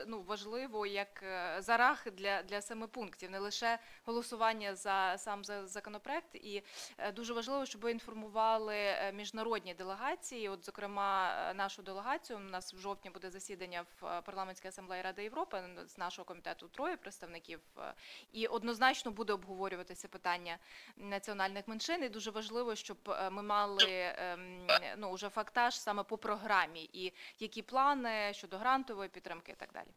важливо як зарах для 7 пунктів, не лише голосування за сам законопроект. І дуже важливо, щоб ви інформували міжнародні делегації. От, зокрема, нашу делегацію. У нас в жовтні буде засідання в Парламентській асамблеї Ради Європи. З нашого комітету 3 представників. І однозначно буде обговорюватися питання національних меншин. І дуже важливо, щоб ми мали вже фактаж саме по програмі. І які плани щодо грантової підтримки і так далі.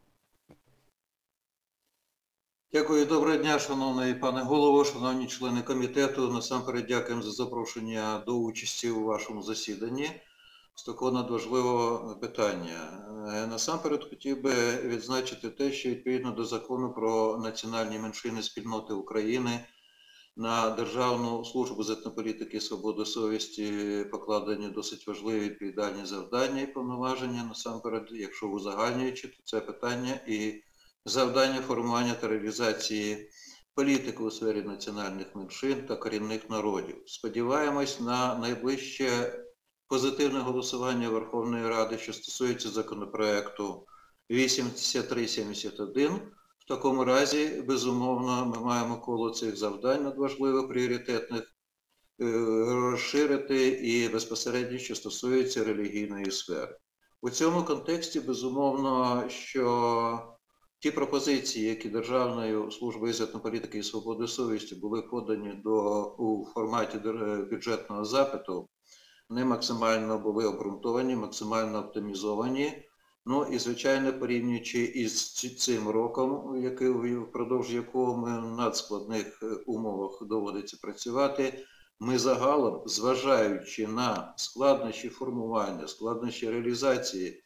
Дякую. Доброго дня, шановний пане голово, шановні члени комітету. Насамперед дякуємо за запрошення до участі у вашому засіданні з такого надважливого питання. Насамперед хотів би відзначити те, що відповідно до Закону про національні меншини спільноти України на Державну службу з етнополітики і свободи совісті покладені досить важливі відповідальні завдання і повноваження. Насамперед, якщо узагальнюючи, то це питання і завдання формування та реалізації політики у сфері національних меншин та корінних народів. Сподіваємось на найближче позитивне голосування Верховної Ради, що стосується законопроекту 8371. В такому разі, безумовно, ми маємо коло цих завдань надважливих, пріоритетних, розширити і безпосередньо, що стосується релігійної сфери. У цьому контексті, безумовно, що ті пропозиції, які Державною службою з етнополітики і свободи совісті були подані у форматі бюджетного запиту, вони максимально були обґрунтовані, максимально оптимізовані. Ну і, звичайно, порівнюючи із цим роком, впродовж якого ми в надскладних умовах доводиться працювати, ми загалом, зважаючи на складнощі формування, складнощі реалізації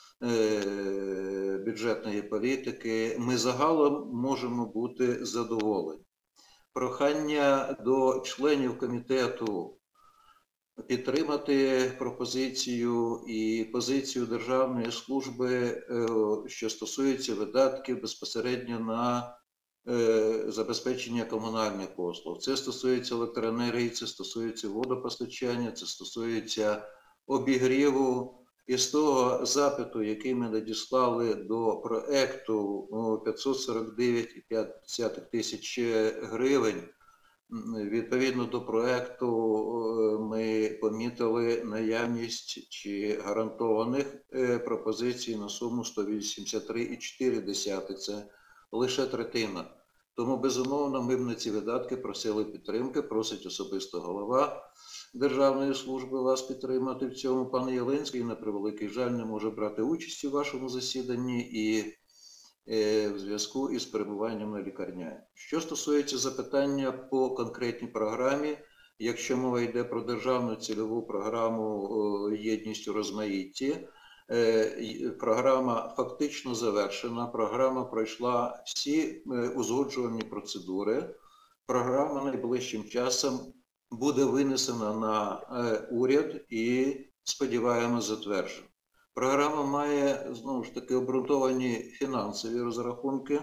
бюджетної політики, ми загалом можемо бути задоволені. Прохання до членів комітету підтримати пропозицію і позицію Державної служби, що стосується видатків безпосередньо на забезпечення комунальних послуг. Це стосується електроенергії, це стосується водопостачання, це стосується обігріву. І з того запиту, який ми надіслали до проекту 549,5 тисяч гривень, відповідно до проекту ми помітили наявність чи гарантованих пропозицій на суму 183,4. Це лише третина. Тому, безумовно, ми б на ці видатки просили підтримки, просить особисто голова Державної служби вас підтримати в цьому. Пан Ялинський, на превеликий жаль, не може брати участь у вашому засіданні і в зв'язку із перебуванням на лікарняні. Що стосується запитання по конкретній програмі, якщо мова йде про державну цільову програму «Єдність у розмаїтті», програма фактично завершена, програма пройшла всі узгоджувальні процедури, програма найближчим часом буде винесена на уряд і, сподіваємося, затверджена. Програма має, знову ж таки, обґрунтовані фінансові розрахунки.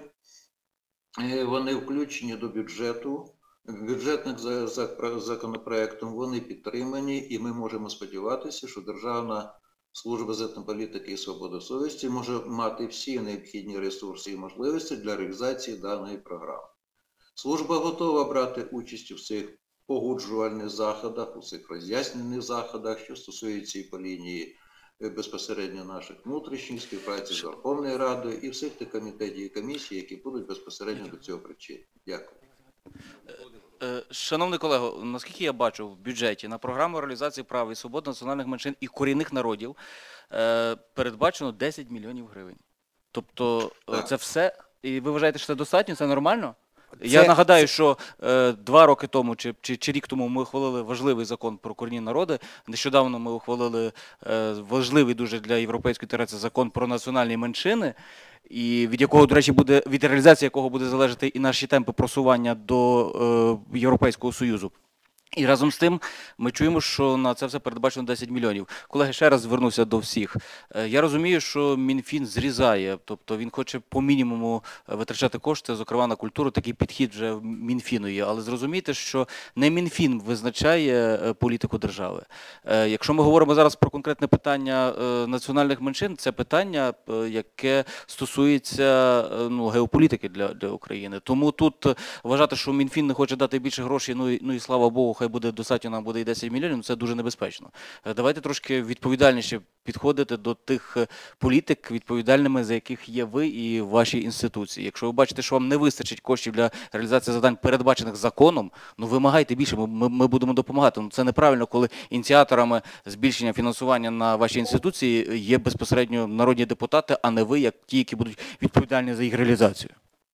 Вони включені до бюджету. Бюджетним законопроектом вони підтримані, і ми можемо сподіватися, що Державна служба з етнополітики і свободи совісті може мати всі необхідні ресурси і можливості для реалізації даної програми. Служба готова брати участь у цих погоджувальних заходах, у цих роз'яснювальних заходах, що стосується і по лінії безпосередньо наших внутрішніх, співпраці з Верховною Радою і всіх тих комітетів і комісій, які будуть безпосередньо до цього причетні. Дякую. Шановний колего, наскільки я бачу, в бюджеті на програму реалізації прав і свобод національних меншин і корінних народів передбачено 10 мільйонів гривень. Тобто це все, і ви вважаєте, що це достатньо, це нормально? Я нагадаю, що 2 роки тому чи рік тому ми ухвалили важливий закон про корінні народи. Нещодавно ми ухвалили важливий дуже для європейської інтеграції закон про національні меншини, і від якого, до речі, від реалізації якого буде залежати і наші темпи просування до Європейського Союзу. І разом з тим ми чуємо, що на це все передбачено 10 мільйонів. Колеги, ще раз звернуся до всіх. Я розумію, що Мінфін зрізає, тобто він хоче по мінімуму витрачати кошти, зокрема на культуру, такий підхід вже в Мінфіну є. Але зрозумійте, що не Мінфін визначає політику держави. Якщо ми говоримо зараз про конкретне питання національних меншин, це питання, яке стосується геополітики для України. Тому тут вважати, що Мінфін не хоче дати більше грошей, ну і слава Богу, хай буде достатньо, нам буде і 10 мільйонів, це дуже небезпечно. Давайте трошки відповідальніше підходити до тих політик, відповідальними за яких є ви і ваші інституції. Якщо ви бачите, що вам не вистачить коштів для реалізації завдань, передбачених законом, ну вимагайте більше, ми будемо допомагати. Ну це неправильно, коли ініціаторами збільшення фінансування на ваші інституції є безпосередньо народні депутати, а не ви, як ті, які будуть відповідальні за їх реалізацію.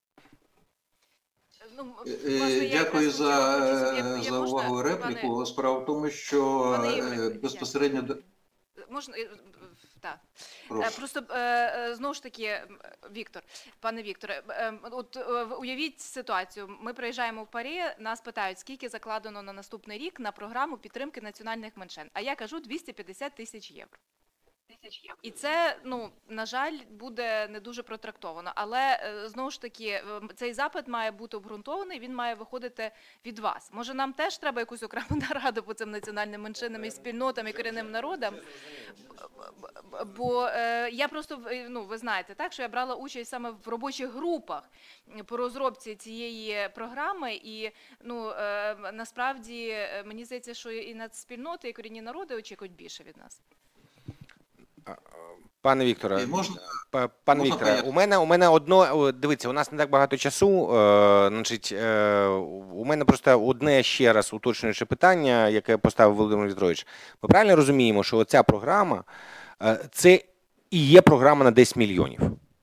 Ну, власне, я Дякую якраз хотіла, за можна, увагу репліку. Справа в тому, що пане Ігоре, безпосередньо... можна, так. Прошу. Просто, знову ж таки, пане Вікторе, от уявіть ситуацію. Ми приїжджаємо в Парі, нас питають, скільки закладено на наступний рік на програму підтримки національних меншин. А я кажу 250 тисяч євро. І це, на жаль, буде не дуже протрактовано. Але, знову ж таки, цей запит має бути обґрунтований, він має виходити від вас. Може, нам теж треба якусь окрему нараду по цим національним меншинам і спільнотам, і корінним народам? Бо я просто, ви знаєте, так, що я брала участь саме в робочих групах по розробці цієї програми, і насправді мені здається, що і нацспільноти, і корінні народи очікують більше від нас. Пане Вікторе, Можна Вікторе, у мене одно, дивіться, у нас не так багато часу, у мене просто одне ще раз уточнююче питання, яке поставив Володимир Вікторович. Ми правильно розуміємо, що оця програма, це і є програма на 10 мільйонів?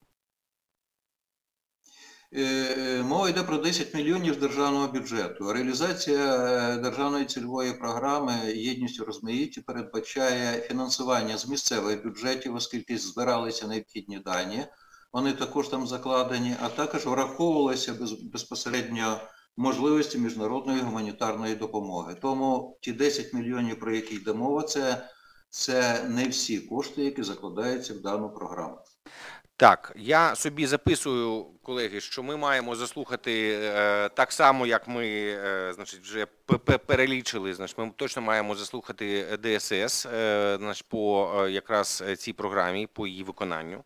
Мова йде про 10 мільйонів з державного бюджету. Реалізація державної цільової програми «Єдність у розмаїтті» передбачає фінансування з місцевих бюджетів, оскільки збиралися необхідні дані. Вони також там закладені, а також враховувалися безпосередньо можливості міжнародної гуманітарної допомоги. Тому ті 10 мільйонів, про які йде мова, це не всі кошти, які закладаються в дану програму. Так, я собі записую, колеги, що ми маємо заслухати так само, як ми вже перелічили, ми точно маємо заслухати ДСС по якраз цій програмі, по її виконанню.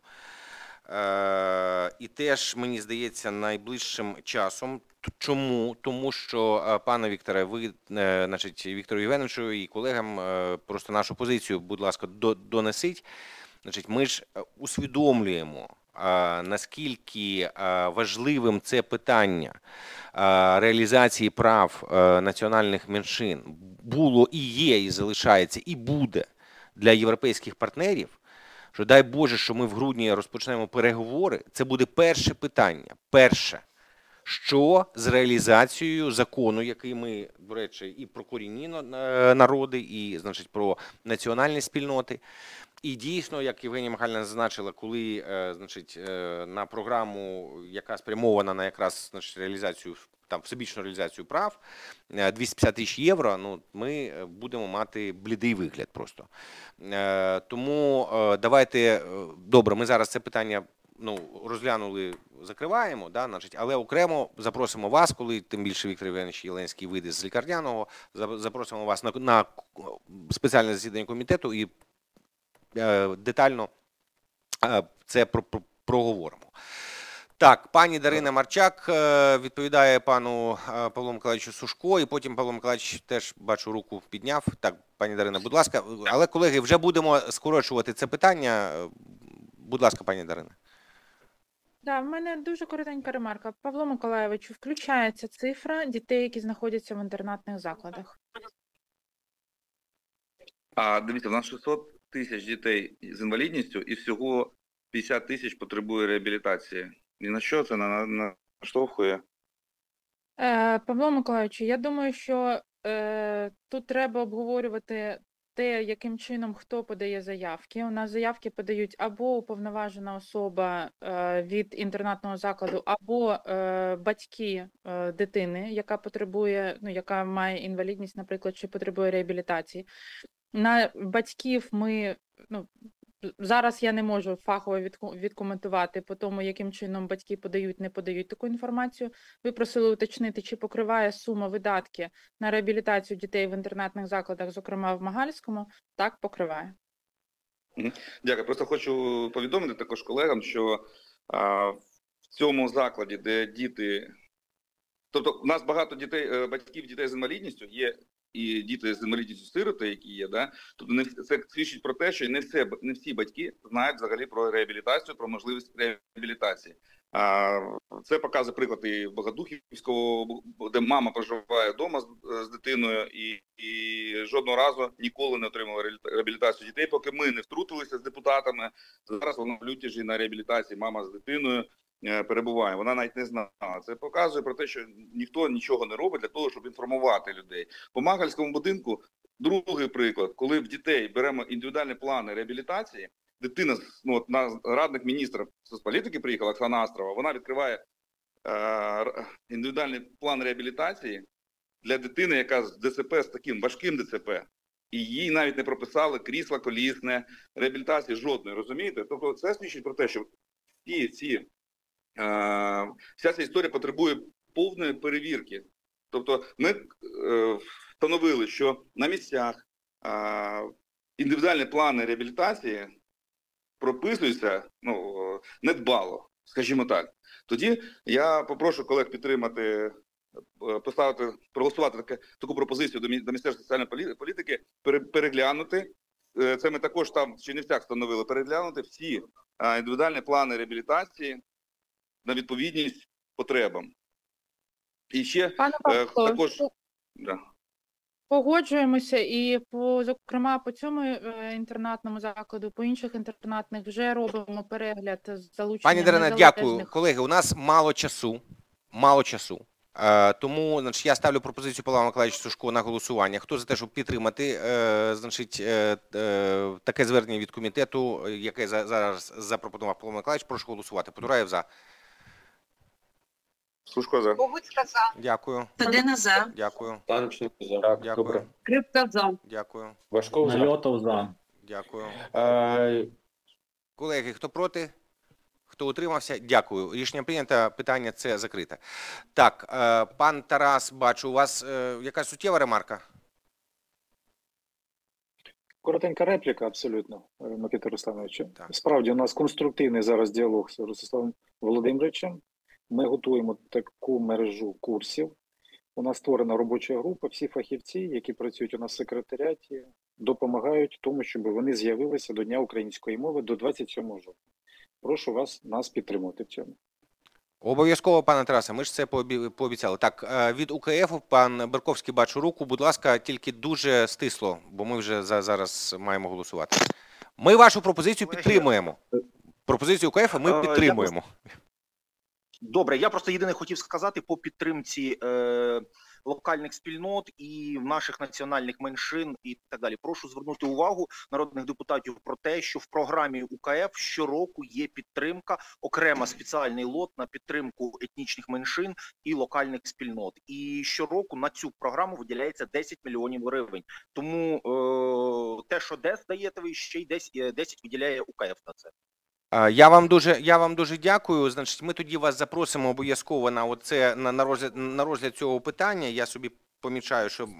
І теж, мені здається, найближчим часом. Чому? Тому що, пане Вікторе, ви, Віктору Євгеновичу і колегам просто нашу позицію, будь ласка, донесіть. Ми ж усвідомлюємо, наскільки важливим це питання реалізації прав національних меншин було і є, і залишається, і буде для європейських партнерів, що дай Боже, що ми в грудні розпочнемо переговори, це буде перше питання. Перше. Що з реалізацією закону, який ми, до речі, і про корінні народи, і, про національні спільноти. І дійсно, як Євгенія Михайлівна зазначила, коли, на програму, яка спрямована на якраз, реалізацію, всебічну реалізацію прав, 250 тисяч євро, ми будемо мати блідий вигляд просто. Тому давайте, добре, ми зараз це питання розглянули, закриваємо, але окремо запросимо вас, коли тим більше Віктор Євгенович Єленський вийде з лікарняного, запросимо вас на спеціальне засідання комітету і детально це проговоримо. Так, пані Дарина Марчак відповідає пану Павлу Миколаївичу Сушко, і потім Павло Миколаївич теж, бачу, руку підняв. Так, пані Дарина, будь ласка. Але, колеги, вже будемо скорочувати це питання. Будь ласка, пані Дарина. Да, в мене дуже коротенька ремарка. Павло Миколайовичу, включається цифра дітей, які знаходяться в інтернатних закладах? Дивіться, в нас 600 тисяч дітей з інвалідністю і всього 50 тисяч потребує реабілітації. І на що це наштовхує? Павло Миколайовичу, я думаю, що тут треба обговорювати те, яким чином хто подає заявки. У нас заявки подають або уповноважена особа від інтернатного закладу, або батьки дитини, яка потребує, ну, яка має інвалідність, наприклад, чи потребує реабілітації. На батьків ми, ну, зараз я не можу фахово відкоментувати по тому, яким чином батьки подають, не подають таку інформацію. Ви просили уточнити, чи покриває сума видатки на реабілітацію дітей в інтернатних закладах, зокрема в Магальському. Так, покриває. Дякую. Просто хочу повідомити також колегам, що в цьому закладі, де діти... Тобто у нас багато дітей, батьків дітей з інвалідністю, є і діти з інвалідністю сироти, які є, да? Тобто це свідчить про те, що не всі батьки знають взагалі про реабілітацію, про можливість реабілітації. Це показує приклад і Богодухівського, де мама проживає вдома з дитиною і жодного разу ніколи не отримала реабілітацію дітей, поки ми не втрутилися з депутатами. Зараз вона в лютіжі на реабілітації, мама з дитиною перебуває. Вона навіть не знала. Це показує про те, що ніхто нічого не робить для того, щоб інформувати людей. По Магальському будинку другий приклад, коли в дітей беремо індивідуальні плани реабілітації, дитина, ну, от на радник міністра соцполітики приїхала, Оксана Астрова, вона відкриває індивідуальний план реабілітації для дитини, яка з ДЦП, з таким важким ДЦП. І їй навіть не прописали крісло колісне, реабілітації жодної, розумієте? Тобто це свідчить про те, що вся ця історія потребує повної перевірки. Тобто ми встановили, що на місцях індивідуальні плани реабілітації прописуються недбало, скажімо так. Тоді я попрошу колег підтримати, проголосувати таку пропозицію до Міністерства соціальної політики, переглянути, це ми також там в Чернівцях встановили, переглянути всі індивідуальні плани реабілітації на відповідність потребам. І ще Пане Павло, також... Да. Погоджуємося і, зокрема, по цьому інтернатному закладу, по інших інтернатних вже робимо перегляд з залученням Пані Дарина, незалежних... дякую. Колеги, у нас мало часу. Тому, значить, я ставлю пропозицію Павла Миколаївича Сушко на голосування. Хто за те, щоб підтримати, значить, таке звернення від комітету, яке зараз запропонував Павло Миколаївич, прошу голосувати. Потураєв за. Сушко за. Богуцька за. Дякую. Федина за. Дякую. Танченко за. Так, Дякую. добре. Скрипка за. Дякую. Важков за. Нальотов за. Дякую. Е, Колеги, хто проти? Хто утримався? Дякую. Рішення прийнято, питання це закрите. Так, пан Тарас, бачу, у вас якась суттєва ремарка? Коротенька репліка, абсолютно, Микита Руслановичу. Так. Справді, у нас конструктивний зараз діалог з Ростиславом Володимировичем. Ми готуємо таку мережу курсів. У нас створена робоча група, всі фахівці, які працюють у нас в секретаріаті, допомагають тому, щоб вони з'явилися до Дня української мови до 27 жовтня. Прошу нас підтримати в цьому. Обов'язково, пане Тарасе, ми ж це пообіцяли. Так, від УКФ, пан Берковський, бачу руку, будь ласка, тільки дуже стисло, бо ми вже зараз маємо голосувати. Ми вашу пропозицію підтримуємо. Пропозицію УКФ ми підтримуємо. Добре, я просто єдине хотів сказати по підтримці локальних спільнот і наших національних меншин і так далі. Прошу звернути увагу народних депутатів про те, що в програмі УКФ щороку є підтримка, окрема спеціальний лот на підтримку етнічних меншин і локальних спільнот. І щороку на цю програму виділяється 10 мільйонів гривень. Тому те, що ДЕС даєте, ви ще й 10 виділяє УКФ на це. Я вам дуже дякую. Значить, ми тоді вас запросимо обов'язково на розгляд цього питання. Я собі помічаю, що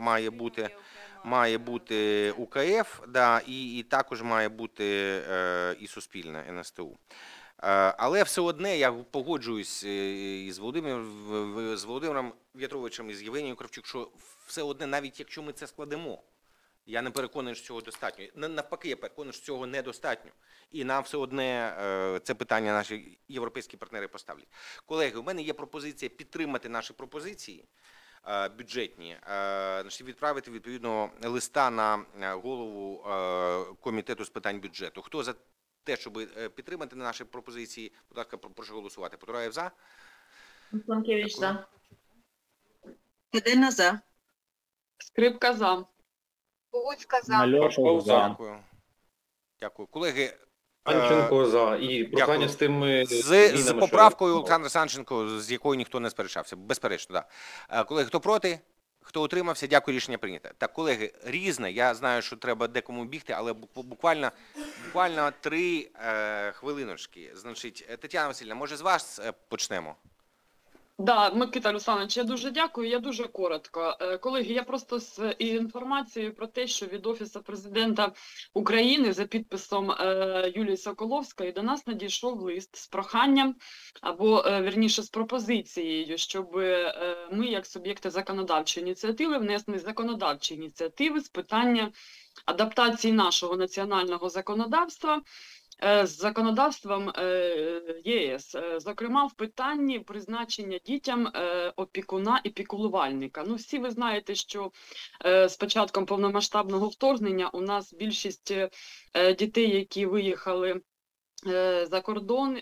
має бути УКФ, да, і також має бути і суспільне НСТУ. Але все одне я погоджуюсь із Володимиром В'ятровичем, із Євгенією Кравчук, що все одне, навіть якщо ми це складемо, я не переконаний, що цього достатньо. Навпаки, я переконаний, що цього недостатньо. І нам все одне це питання наші європейські партнери поставлять. Колеги, у мене є пропозиція підтримати наші пропозиції бюджетні, відправити відповідно листа на голову комітету з питань бюджету. Хто за те, щоб підтримати наші пропозиції, будь ласка, прошу голосувати. Потураєв за. Сланкевич за. Федина за. Скрипка за. Богуцька за. Мальошов за. Дякую. Дякую. Колеги, Санченко за. І прохання дякую. з тими з змінами, що я поправкою пропонував. Олександра Санченко, з якою ніхто не сперечався. Безперечно, так. Колеги, хто проти? Хто утримався? Дякую, рішення прийнято. Так, колеги, Різне. Я знаю, що треба декому бігти, але буквально 3 хвилиночки. Значить, Тетяна Васильівна, може з вас почнемо? Да, Микита Русланович, я дуже дякую. Я дуже коротко. Колеги, я просто з інформацією про те, що від Офісу Президента України за підписом Юлії Соколовської до нас надійшов лист з проханням, або, вірніше, з пропозицією, щоб ми, як суб'єкти законодавчої ініціативи, внесли законодавчі ініціативи з питання адаптації нашого національного законодавства з законодавством ЄС, зокрема в питанні призначення дітям опікуна і піклувальника. Ну, всі ви знаєте, що з початком повномасштабного вторгнення у нас більшість дітей, які виїхали за кордон,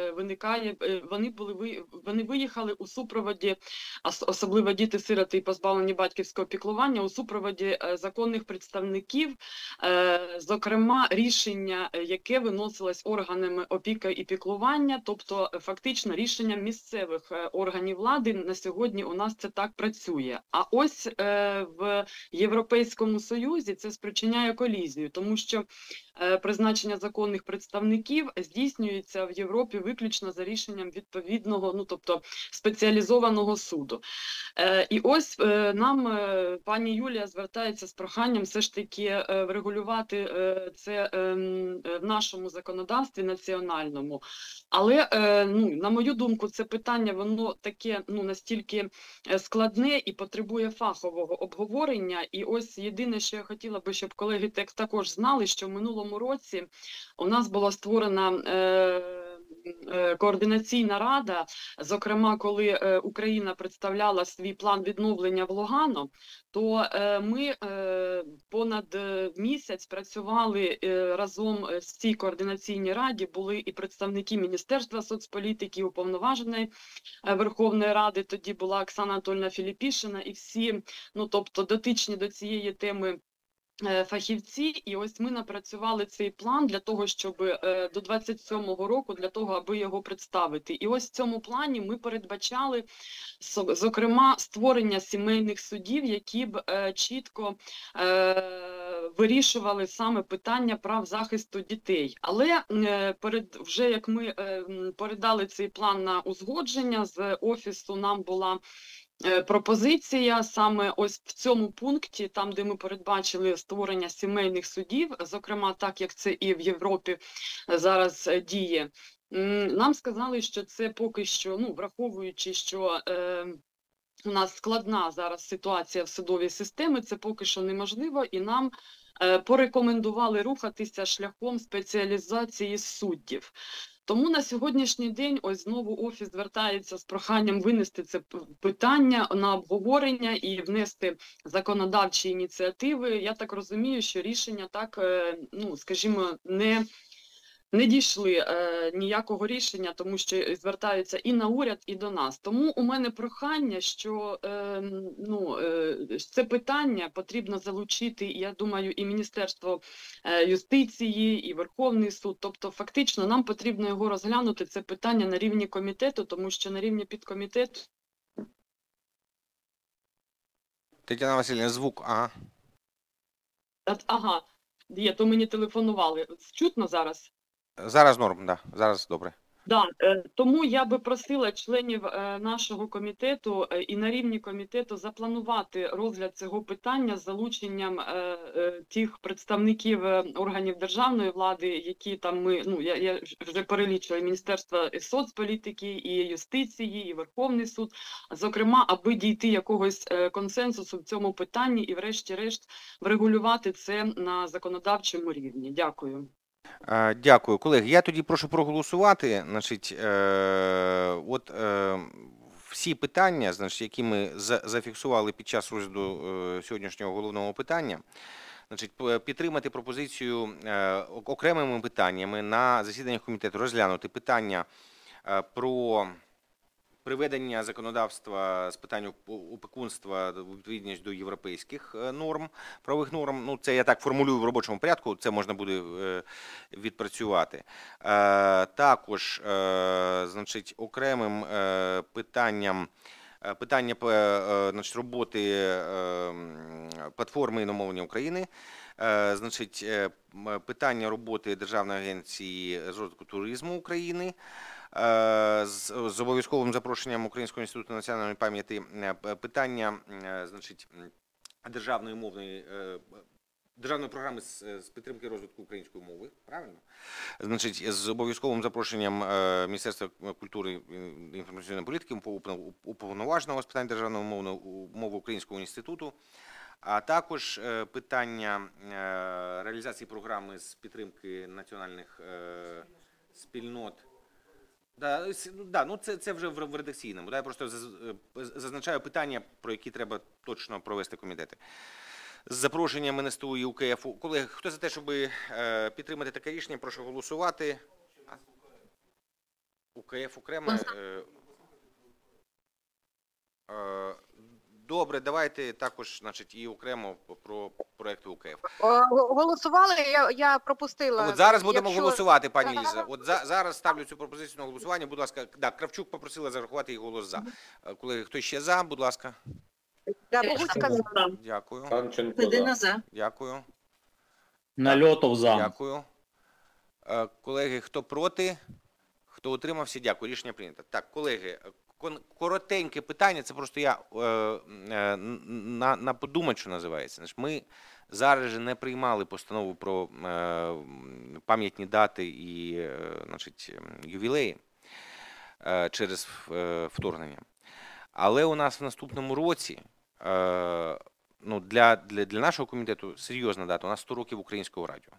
вони виїхали у супроводі, особливо діти-сироти і позбавлені батьківського піклування, у супроводі законних представників, зокрема рішення, яке виносилось органами опіки і піклування, тобто фактично рішення місцевих органів влади. На сьогодні у нас це так працює. А ось в Європейському Союзі це спричиняє колізію, тому що призначення законних представників здійснюється в Європі виключно за рішенням відповідного, ну тобто спеціалізованого суду. І ось нам пані Юлія звертається з проханням все ж таки врегулювати це в нашому законодавстві національному. Але, ну, на мою думку, це питання, воно таке, ну, настільки складне і потребує фахового обговорення. І ось єдине, що я хотіла би, щоб колеги також знали, що в минулому році у нас була створена координаційна рада, зокрема, коли Україна представляла свій план відновлення в Лугано, то ми понад місяць працювали разом в цій координаційній раді, були і представники Міністерства соцполітики, Уповноваженої Верховної Ради, тоді була Оксана Анатольевна Філіпішина, і всі, ну, тобто дотичні до цієї теми фахівці, і ось ми напрацювали цей план для того, щоб до 27-го року, для того, аби його представити. І ось в цьому плані ми передбачали, зокрема, створення сімейних судів, які б чітко вирішували саме питання прав захисту дітей. Але вже як ми передали цей план на узгодження, з Офісу нам була пропозиція саме ось в цьому пункті, там, де ми передбачили створення сімейних судів, зокрема так, як це і в Європі зараз діє, нам сказали, що це поки що, ну, враховуючи, що у нас складна зараз ситуація в судовій системі, це поки що неможливо, і нам порекомендували рухатися шляхом спеціалізації суддів. Тому на сьогоднішній день ось знову Офіс звертається з проханням винести це питання на обговорення і внести законодавчі ініціативи. Я так розумію, що рішення так, ну, скажімо, не дійшли ніякого рішення, тому що звертаються і на уряд, і до нас. Тому у мене прохання, що це питання потрібно залучити, я думаю, і Міністерство юстиції, і Верховний суд. Тобто фактично нам потрібно його розглянути, це питання на рівні комітету, тому що на рівні підкомітету... Тетяна Васильівна, звук, ага. Ага, є, то мені телефонували. Чутно зараз? Зараз норм, да. Зараз добре. Да, тому я би просила членів нашого комітету і на рівні комітету запланувати розгляд цього питання з залученням тих представників органів державної влади, які там ми, ну, я вже перелічила, Міністерство соцполітики, і юстиції, і Верховний суд, зокрема, аби дійти якогось консенсусу в цьому питанні і врешті-решт врегулювати це на законодавчому рівні. Дякую. Дякую. Колеги, я тоді прошу проголосувати. Значить, всі питання, значить, які ми зафіксували під час розгляду сьогоднішнього головного питання, значить, підтримати пропозицію окремими питаннями на засіданнях комітету, розглянути питання про приведення законодавства з питань опікунства у відповідність до європейських норм, правових норм. Ну, це я так формулюю в робочому порядку, це можна буде відпрацювати. Також, значить, окремим питання значить, роботи платформи іномовлення України, значить, питання роботи Державної агенції з розвитку туризму України, з обов'язковим запрошенням Українського інституту національної пам'яті, питання, значить, державної програми з підтримки розвитку української мови, правильно? Значить, з обов'язковим запрошенням Міністерства культури і інформаційної політики, уповноваженого з питань державної мови Українського інституту, а також питання реалізації програми з підтримки національних спільнот. Ну це вже в редакційному. Я просто зазначаю питання, про які треба точно провести комітети. З запрошенням НСТУ і УКФ. Колеги, хто за те, щоб підтримати таке рішення, прошу голосувати. УКФ окремо. Добре, давайте також, значить, і окремо про проекти УКФ. Голосували, я пропустила. От зараз будемо голосувати, пані Ліза. От зараз ставлю цю пропозицію на голосування. Будь ласка, да, Кравчук попросила зарахувати її голос за. Колеги, хто ще за, будь ласка. Дякую. Санченко за. Дякую. Нальотов за. Дякую. Колеги, хто проти, хто утримався, дякую. Рішення прийнято. Так, колеги, коротеньке питання, це просто я на подумать, що називається. Ми зараз же не приймали постанову про пам'ятні дати і, значить, ювілеї через вторгнення. Але у нас в наступному році, ну, для нашого комітету серйозна дата, у нас 100 років українського радіо.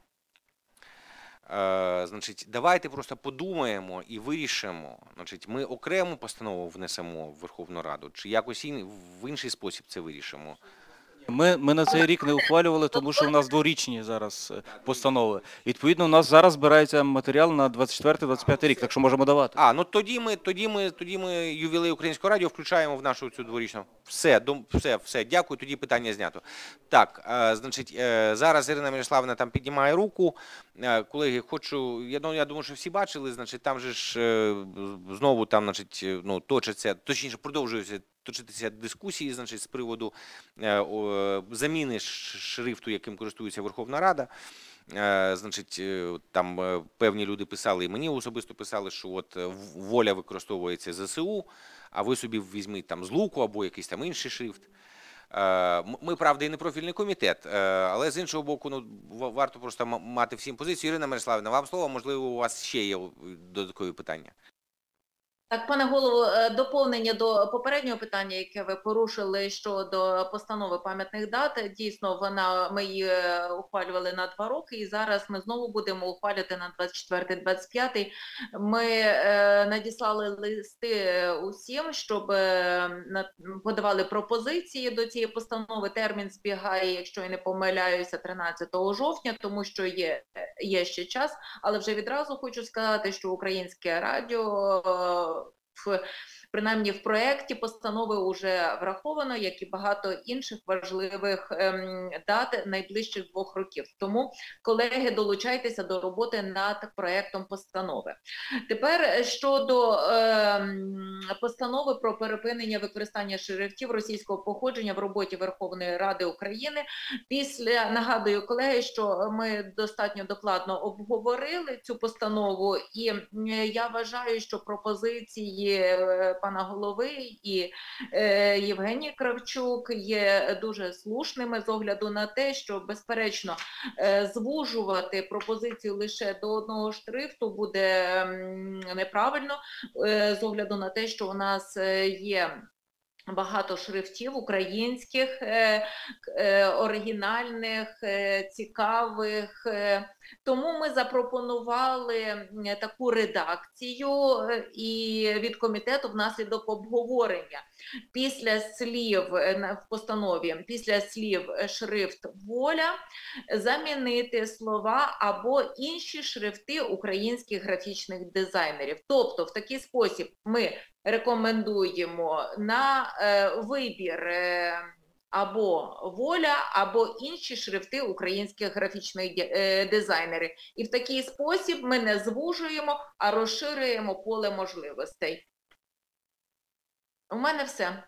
Значить, давайте просто подумаємо і вирішимо, значить, ми окрему постанову внесемо в Верховну Раду, чи якось в інший спосіб це вирішимо. Ми на цей рік не ухвалювали, тому що у нас дворічні зараз постанови. Відповідно, у нас зараз збирається матеріал на 24-25 рік, так що можемо давати. Ну тоді ми ювілей Українського радіо включаємо в нашу цю дворічну. Все, дякую, тоді питання знято. Так, значить, зараз Ірина Мирославівна там піднімає руку. Колеги, я думаю, що всі бачили, значить, там же ж знову там, значить, ну, точніше, продовжуються точитися дискусії, значить, з приводу заміни шрифту, яким користується Верховна Рада. Значить, там певні люди писали, і мені особисто писали, що от воля використовується ЗСУ, а ви собі візьміть там з луку або якийсь там інший шрифт. Ми, правда, і не профільний комітет, але з іншого боку, ну, варто просто мати всім позицію. Ірина Мирославівна, вам слово, можливо, у вас ще є додаткові питання. Так, пане голово, доповнення до попереднього питання, яке ви порушили щодо постанови пам'ятних дат. Дійсно, ми її ухвалювали на 2 роки, і зараз ми знову будемо ухвалювати на 24-25. Ми надіслали листи усім, щоб подавали пропозиції до цієї постанови. Термін збігає, якщо я не помиляюся, 13 жовтня, тому що є ще час. Але вже відразу хочу сказати, що Українське радіо принаймні в проєкті постанови вже враховано, як і багато інших важливих дат найближчих 2 років. Тому, колеги, долучайтеся до роботи над проєктом постанови. Тепер щодо постанови про припинення використання шрифтів російського походження в роботі Верховної Ради України. Нагадую, колеги, що ми достатньо докладно обговорили цю постанову, і я вважаю, що пропозиції пана голови і Євгенії Кравчук є дуже слушними з огляду на те, що, безперечно, звужувати пропозицію лише до одного шрифту буде неправильно, з огляду на те, що у нас є багато шрифтів українських, оригінальних, цікавих. Тому ми запропонували таку редакцію і від комітету внаслідок обговорення. Після слів в постанові, після слів шрифт «воля» замінити слова «або інші шрифти українських графічних дизайнерів». Тобто в такий спосіб ми рекомендуємо на вибір або Воля, або інші шрифти українських графічних дизайнерів. І в такий спосіб ми не звужуємо, а розширюємо поле можливостей. У мене все.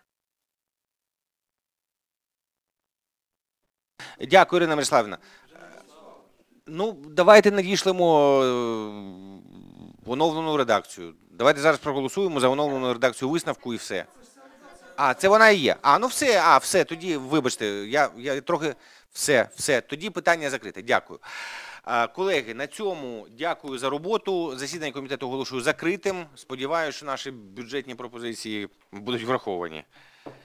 Дякую, Ірина Мирославівна. Ну, давайте надішлемо оновлену редакцію. Давайте зараз проголосуємо за оновлену редакцію висновку і все. А, це вона і є. Ну все, тоді, вибачте, я трохи, все, тоді питання закрите. Дякую. Колеги, на цьому дякую за роботу. Засідання комітету оголошую закритим. Сподіваюся, що наші бюджетні пропозиції будуть враховані.